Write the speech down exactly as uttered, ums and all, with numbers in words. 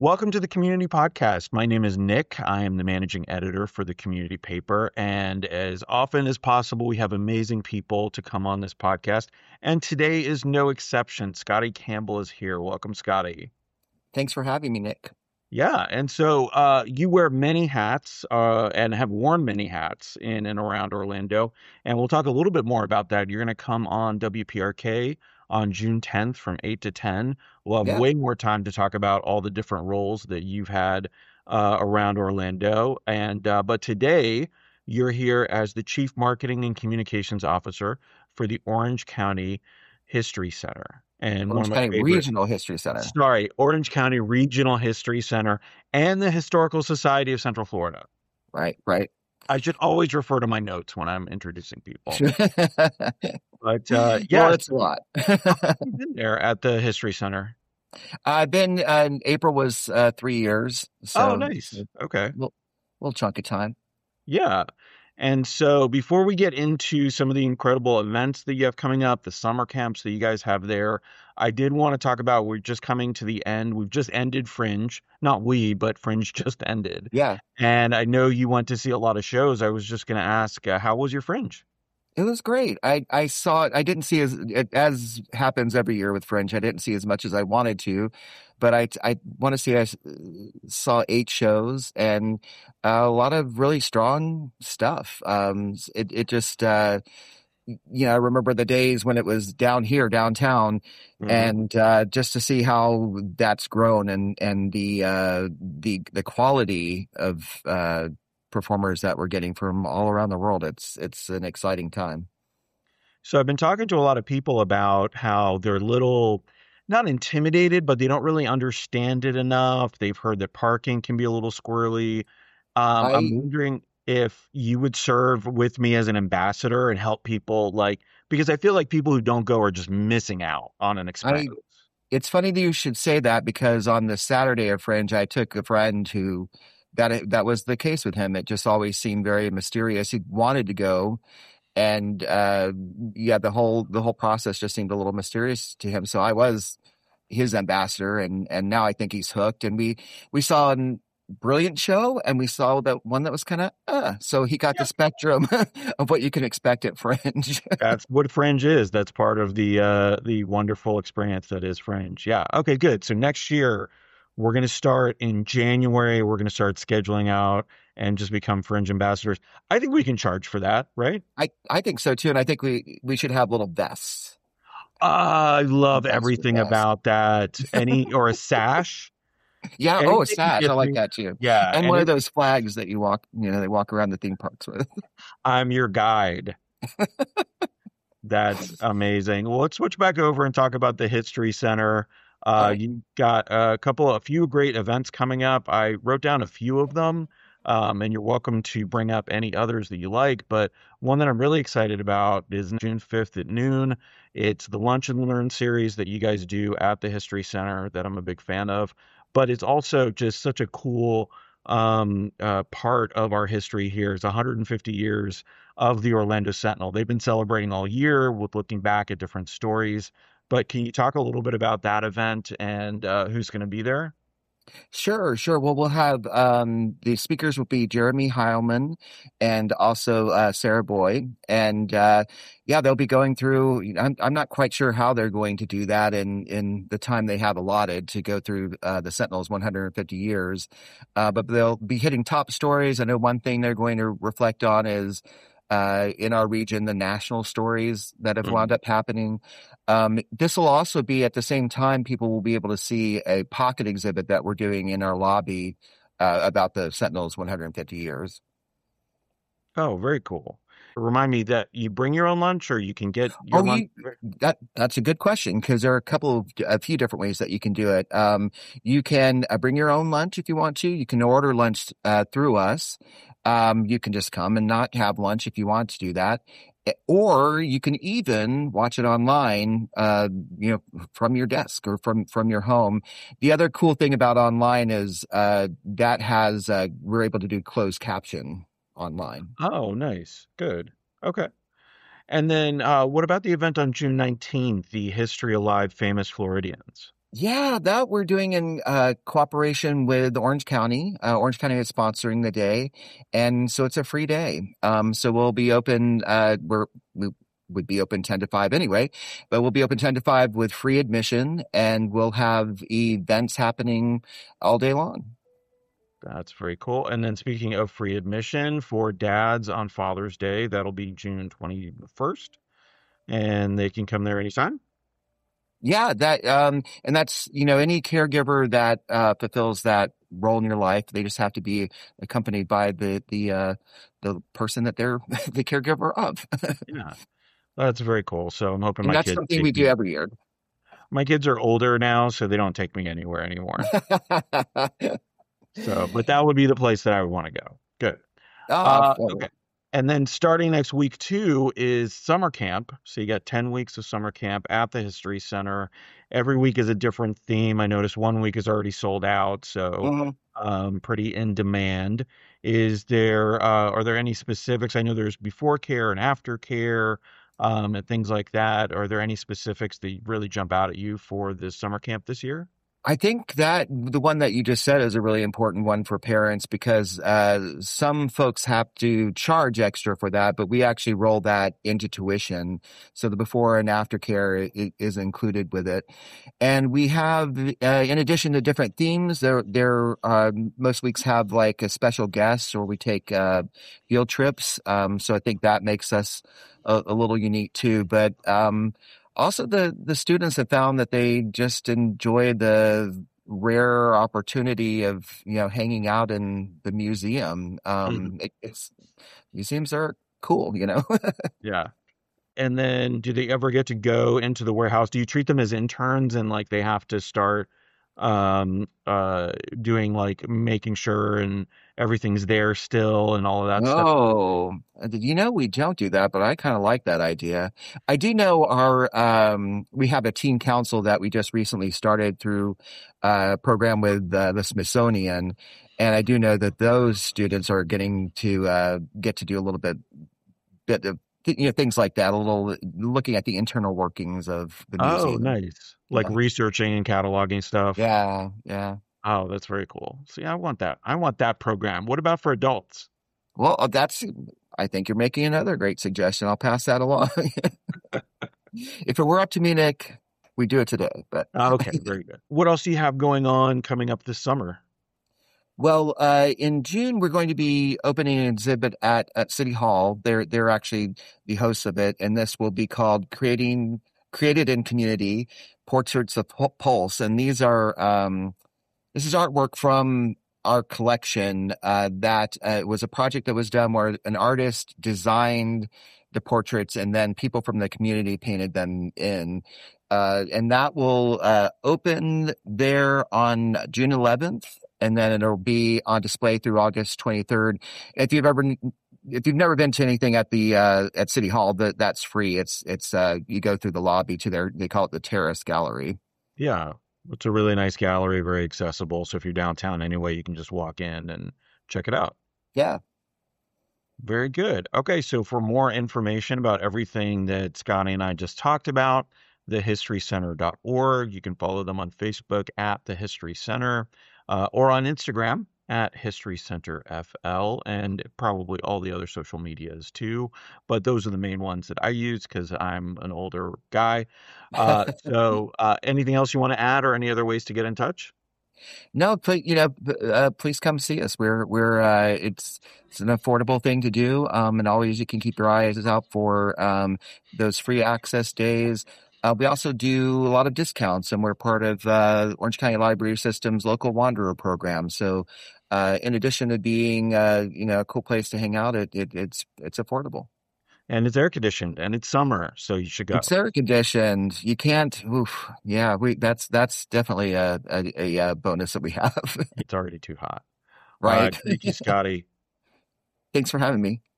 Welcome to the Community Podcast. My name is Nick. I am the managing editor for the community paper. And as often as possible, we have amazing people to come on this podcast. And today is no exception. Scotty Campbell is here. Welcome, Scotty. Thanks for having me, Nick. Yeah. And so uh, you wear many hats uh, and have worn many hats in and around Orlando. And we'll talk a little bit more about that. You're going to come on W P R K on June tenth from eight to ten. We'll have Yeah. way more time to talk about all the different roles that you've had uh, around Orlando. And uh, but today you're here as the Chief Marketing and Communications Officer for the Orange County History Center. And one Orange of my County favorite, Regional History Center. sorry, Orange County Regional History Center and the Historical Society of Central Florida. Right, right. I should always refer to my notes when I'm introducing people. Well, But uh, yeah, it's a lot. you've been there at the History Center. I've been, uh, April was uh, three years. So Oh, nice. Okay. a little, little chunk of time. Yeah. And so before we get into some of the incredible events that you have coming up, the summer camps that you guys have there, I did want to talk about, we're just coming to the end. We've just ended Fringe. Not we, but Fringe just ended. Yeah, And I know you went to see a lot of shows. I was just going to ask, uh, how was your Fringe? it was great. I, I saw it. I didn't see as, it, as happens every year with Fringe. I didn't see as much as I wanted to, but I, I want to say I s- saw eight shows and uh, a lot of really strong stuff. Um, it, it just, uh, you know, I remember the days when it was down here, downtown, Mhm. and uh, just to see how that's grown and and the uh, the the quality of uh, performers that we're getting from all around the world. It's it's an exciting time. So I've been talking to a lot of people about how they're little, not intimidated, but they don't really understand it enough. They've heard that parking can be a little squirrely. Um, I'm I wondering if you would serve with me as an ambassador and help people, like, because I feel like people who don't go are just missing out on an I experience. it's funny that you should say that because on the Saturday of Fringe, I took a friend who that that was the case with him. It just always seemed very mysterious. He wanted to go, and uh, yeah, the whole the whole process just seemed a little mysterious to him. So I was his ambassador, and and now I think he's hooked. And we we saw a brilliant show, and we saw that one that was kind of uh. So he got the spectrum of what you can expect at Fringe. That's what Fringe is. That's part of the uh the wonderful experience that is Fringe. Yeah. Okay, good. So next year we're going to start in January. We're going to start scheduling out and just become Fringe ambassadors. I think we can charge for that, right? I I think so too, and I think we we should have little vests. Ah, I love Ambassador everything vest. about that. Any or a sash. Yeah. Anything Oh, a that sash. I gets like me. that too. Yeah, And and one it, of those flags that you walk, you know, they walk around the theme parks with. I'm your guide. That's amazing. Well, let's switch back over and talk about the History Center. All Uh, right. you got a couple, a few great events coming up. I wrote down a few of them, um, and you're welcome to bring up any others that you like. But one that I'm really excited about is June fifth at noon. It's the Lunch and Learn series that you guys do at the History Center that I'm a big fan of. But it's also just such a cool um, uh, part of our history here. It's one hundred fifty years of the Orlando Sentinel. They've been celebrating all year with looking back at different stories. But can you talk a little bit about that event and uh, who's going to be there? Sure, sure. Well, we'll have um, the speakers will be Jeremy Heilman and also uh, Sarah Boyd, and uh, yeah, they'll be going through. You know, I'm I'm not quite sure how they're going to do that in in the time they have allotted to go through uh, the Sentinel's one hundred fifty years, uh, but they'll be hitting top stories. I know one thing they're going to reflect on is. Uh, in our region, the national stories that have wound Mhm. up happening. Um, this will also be at the same time, people will be able to see a pocket exhibit that we're doing in our lobby uh, about the Sentinel's one hundred fifty years. Oh, very cool. Remind me that you bring your own lunch or you can get your Oh, lunch. you that that's a good question because there are a couple of a few different ways that you can do it. Um, you can uh, bring your own lunch if you want to. You can order lunch uh, through us. Um, you can just come and not have lunch if you want to do that. Eh, Or you can even watch it online, uh, you know, from your desk or from from your home. The other cool thing about online is uh, that has uh, we're able to do closed caption online. Oh, nice. Good. Okay. And then uh, what about the event on June nineteenth, the History Alive Famous Floridians? Yeah, that we're doing in uh, cooperation with Orange County. Uh, Orange County is sponsoring the day, and so it's a free day. Um, so we'll be open. Uh, we're we would be open ten to five anyway, but we'll be open ten to five with free admission, and we'll have events happening all day long. That's very cool. And then speaking of free admission for dads on Father's Day, that'll be June twenty-first, and they can come there anytime. Yeah, that um, and that's you know any caregiver that uh, fulfills that role in your life, they just have to be accompanied by the the uh, the person that they're the caregiver of, Yeah, that's very cool. So I'm hoping and my that's kids something we take do me. every year. My kids are older now, so they don't take me anywhere anymore. So, but that would be the place that I would want to go. Good. Ah, Uh, well, okay. And then starting next week too is summer camp. So you got ten weeks of summer camp at the History Center. Every week is a different theme. I noticed one week is already sold out, so mhm. um, pretty in demand. Is there uh, are there any specifics? I know there's before care and after care, um, and things like that. Are there any specifics that really jump out at you for this summer camp this year? I think that the one that you just said is a really important one for parents because uh, some folks have to charge extra for that, but we actually roll that into tuition. So the before and after care i- is included with it. And we have, uh, in addition to different themes, there, there, uh, most weeks have like a special guest or we take uh, field trips. Um, so I think that makes us a, a little unique too. But um, also, the the students have found that they just enjoy the rare opportunity of you know hanging out in the museum. Mhm. Um, it, it's museums are cool, you know. Yeah. And then do they ever get to go into the warehouse? Do you treat them as interns and like they have to start um uh doing like making sure and everything's there still and all of that stuff? Oh, uh, did you know we don't do that, but I kind of like that idea. I do know our um we have a teen council that we just recently started through uh, a program with uh, the Smithsonian, and I do know that those students are getting to uh get to do a little bit bit of th- you know things like that, a little looking at the internal workings of the Oh, museum. nice. Like Yeah, researching and cataloging stuff. yeah, yeah. Oh, that's very cool. See, I want that. I want that program. What about for adults? Well, uh, that's. I think you're making another great suggestion. I'll pass that along. If it were up to me, Nick, we do it today. But Oh, okay, very good. What else do you have going on coming up this summer? well, uh, in June we're going to be opening an exhibit at at City Hall. They're they're actually the hosts of it, and this will be called "Creating Created in Community: Portraits of Pu- Pulse." And these are um, this is artwork from our collection uh, that uh, was a project that was done where an artist designed the portraits and then people from the community painted them in. Uh, and that will uh, open there on June eleventh, and then it'll be on display through August twenty-third. If you've ever if you've never been to anything at the uh, at City Hall, that that's free. It's it's uh, you go through the lobby to their they call it the Terrace Gallery. Yeah, it's a really nice gallery, very accessible. So if you're downtown anyway, you can just walk in and check it out. Yeah. Very good. Okay, so for more information about everything that Scotty and I just talked about, the history center dot org. You can follow them on Facebook at the History Center uh, or on Instagram at History Center F L and probably all the other social medias too. But those are the main ones that I use because I'm an older guy. Uh, so uh, anything else you want to add or any other ways to get in touch? No, please, you know, b- uh, please come see us. We're we're uh, it's it's an affordable thing to do, um, and always you can keep your eyes out for um, those free access days. Uh, we also do a lot of discounts, and we're part of uh, Orange County Library System's local wanderer program. So, uh, in addition to being uh, you know a cool place to hang out, it, it it's it's affordable. And it's air conditioned and it's summer, so you should go. It's air conditioned. You can't. Oof, yeah, we that's that's definitely a, a, a bonus that we have. It's already too hot. All right. Right. Thank you, Scotty. Thanks for having me.